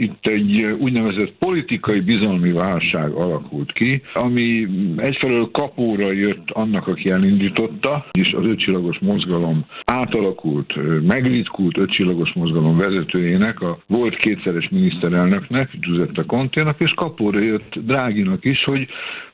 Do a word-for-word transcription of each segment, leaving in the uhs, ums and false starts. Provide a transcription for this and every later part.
itt egy úgynevezett politikai bizalmi válság alakult ki, ami egyfelől kapóra jött annak, aki elindította, és az ötcsillagos mozgalom átalakult, megritkult ötcsillagos mozgalom vezetőjének, a volt kétszeres miniszterelnöknek, Giuseppe Conténak, és kapóra jött Draghinak is, hogy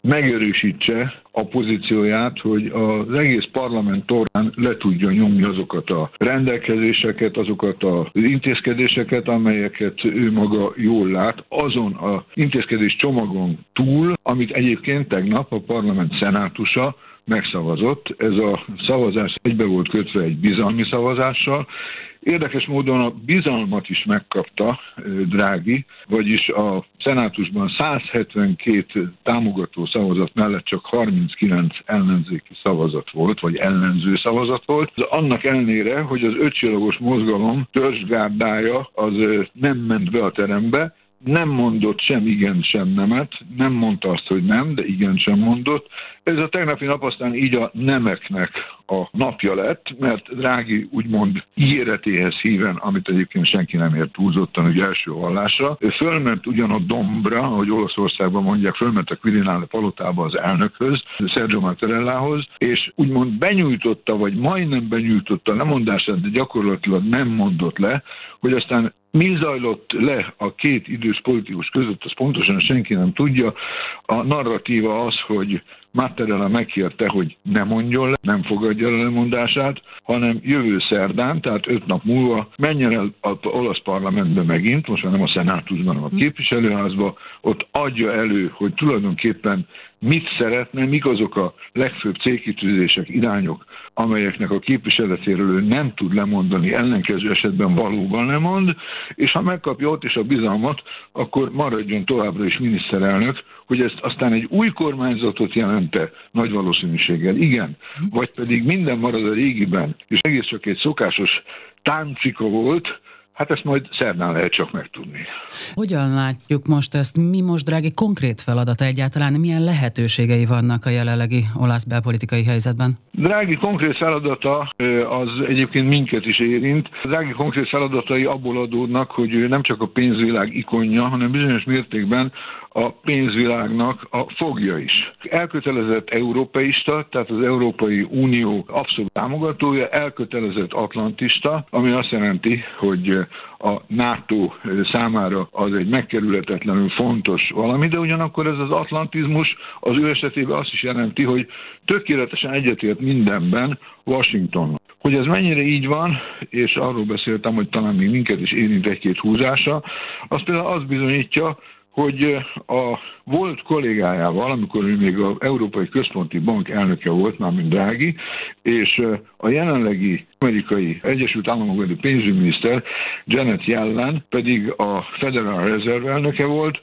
megerősítse a pozícióját, hogy az egész parlament torán le tudja nyomni azokat a rendelkezéseket, azokat az intézkedéseket, amelyeket ő maga jól lát, azon az intézkedés csomagon túl, amit egyébként tegnap a parlament szenátusa megszavazott. Ez a szavazás egybe volt kötve egy bizalmi szavazással. Érdekes módon a bizalmat is megkapta Draghi, vagyis a szenátusban száz hetvenkét támogató szavazat mellett csak harminckilenc ellenzéki szavazat volt, vagy ellenző szavazat volt. Annak ellenére, hogy az ötcsillagos mozgalom törzsgárdája az nem ment be a terembe, nem mondott sem igen, sem nemet, nem mondta azt, hogy nem, de igen sem mondott. Ez a tegnapi nap aztán így a nemeknek a napja lett, mert Draghi úgymond ígéretéhez híven, amit egyébként senki nem ért túlzottan, hogy első hallásra, fölment ugyan a dombra, ahogy Olaszországban mondják, fölment a Quirinale palotába az elnökhöz, Sergio Mattarellához, és úgymond benyújtotta, vagy majdnem benyújtotta lemondását, de gyakorlatilag nem mondott le, hogy aztán mi zajlott le a két idős politikus között, azt pontosan senki nem tudja. A narratíva az, hogy Mattarella megkérte, hogy ne mondjon le, nem fogadja a lemondását, hanem jövő szerdán, tehát öt nap múlva menjen el az olasz parlamentbe megint, most már nem a szenátusban, hanem a képviselőházba, ott adja elő, hogy tulajdonképpen mit szeretne, mik azok a legfőbb célkitűzések, irányok, amelyeknek a képviseletéről ő nem tud lemondani, ellenkező esetben valóban lemond, és ha megkapja ott is a bizalmat, akkor maradjon továbbra is miniszterelnök, hogy ezt aztán egy új kormányzatot jelente nagy valószínűséggel, igen, vagy pedig minden marad a régiben, és egész csak egy szokásos táncika volt, hát ezt majd szerdán lehet csak megtudni. Hogyan látjuk most ezt? Mi most Draghi konkrét feladata egyáltalán? Milyen lehetőségei vannak a jelenlegi olasz belpolitikai helyzetben? Draghi konkrét feladata az egyébként minket is érint. Draghi konkrét feladatai abból adódnak, hogy ő nem csak a pénzvilág ikonja, hanem bizonyos mértékben a pénzvilágnak a fogja is. Elkötelezett európeista, tehát az Európai Unió abszolút támogatója, elkötelezett atlantista, ami azt jelenti, hogy a NATO számára az egy megkerülhetetlenül fontos valami, de ugyanakkor ez az atlantizmus az ő esetében azt is jelenti, hogy tökéletesen egyetért mindenben Washington. Hogy ez mennyire így van, és arról beszéltem, hogy talán még minket is érint egy-két húzása, az például azt bizonyítja, hogy a volt kollégájával, amikor ő még az Európai Központi Bank elnöke volt, mármint Draghi, és a jelenlegi amerikai Egyesült Államokbeli pénzügyminiszter Janet Yellen pedig a Federal Reserve elnöke volt,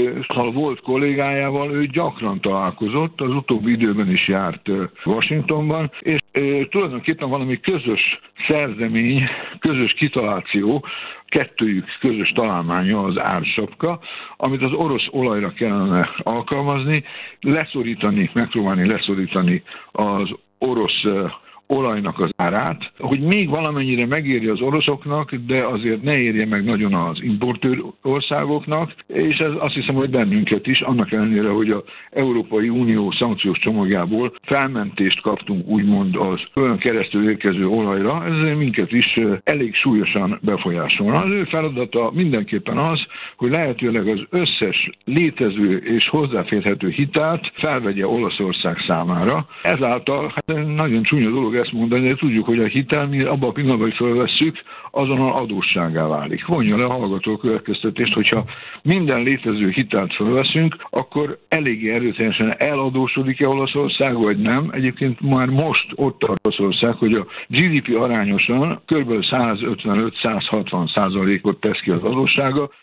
a volt kollégájával ő gyakran találkozott, az utóbbi időben is járt Washingtonban, és tulajdonképpen valami közös szerzemény, közös kitaláció, kettőjük közös találmánya az ársapka, amit az orosz olajra kellene alkalmazni, leszorítani, megpróbálni leszorítani az orosz olajnak az árát, hogy még valamennyire megéri az oroszoknak, de azért ne érje meg nagyon az importőr országoknak, és ez azt hiszem, hogy bennünket is, annak ellenére, hogy az Európai Unió szankciós csomagjából felmentést kaptunk úgymond az olyan keresztül érkező olajra, ez minket is elég súlyosan befolyásolna. Az ő feladata mindenképpen az, hogy lehetőleg az összes létező és hozzáférhető hitelt felvegye Olaszország számára. Ezáltal hát nagyon csúnya dolog ezt mondani, de tudjuk, hogy a hitel, mi abban a pillanatban, hogy fölvesszük, azonnal adósságá válik. Vonja le a hallgató következtetést, hogyha minden létező hitelt fölveszünk, akkor eléggé erőteljesen eladósodik-e Olaszország, vagy nem. Egyébként már most ott tart Olaszország, hogy a gé dé pé arányosan kb. százötvenöt-százhatvan százalékot tesz ki az adóssága.